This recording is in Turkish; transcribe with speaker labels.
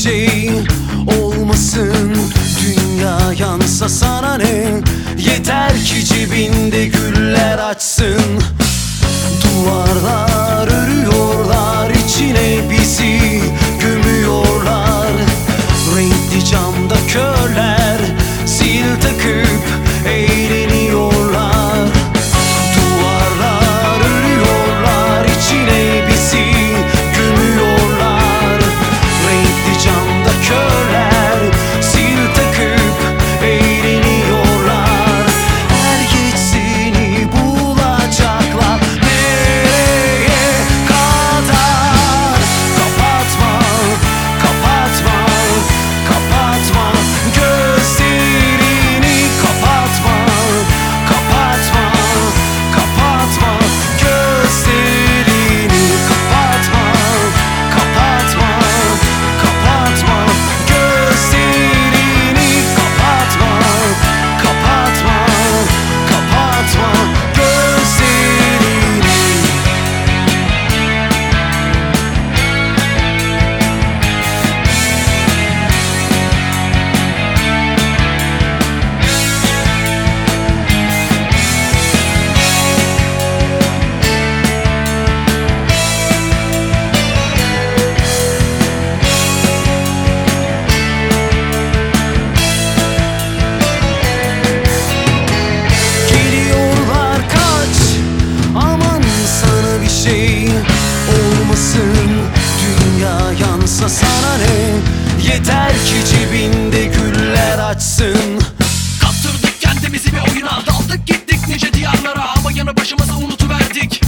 Speaker 1: şey olmasın. Dünya yansa sana ne? Yeter ki cebinde güller açsın. Duvarlar örüyorlar, içine bizi gömüyorlar. Renkli camda körler sil takıp eğleniyorlar. Duvarlar örüyorlar, içine bizi gömüyorlar. Renkli camda körler sil takıp eğleniyorlar. Er geç seni bulacaklar. Nereye kadar? Kapatma, kapatma, kapatma gözlerini. Kapatma, kapatma, kapatma gözlerini. Kapatma, kapatma, kapatma gözlerini. Kapatma, kapatma, kapatma gözlerini. Geliyorlar, kaç, aman sana bir şey olmasın. Dünya yansa sana ne? Yeter ki cebinde güller açsın.
Speaker 2: Kaptırdık kendimizi bir oyuna, daldık gittik nice diyarlara, ama yanı başımıza unutuverdik.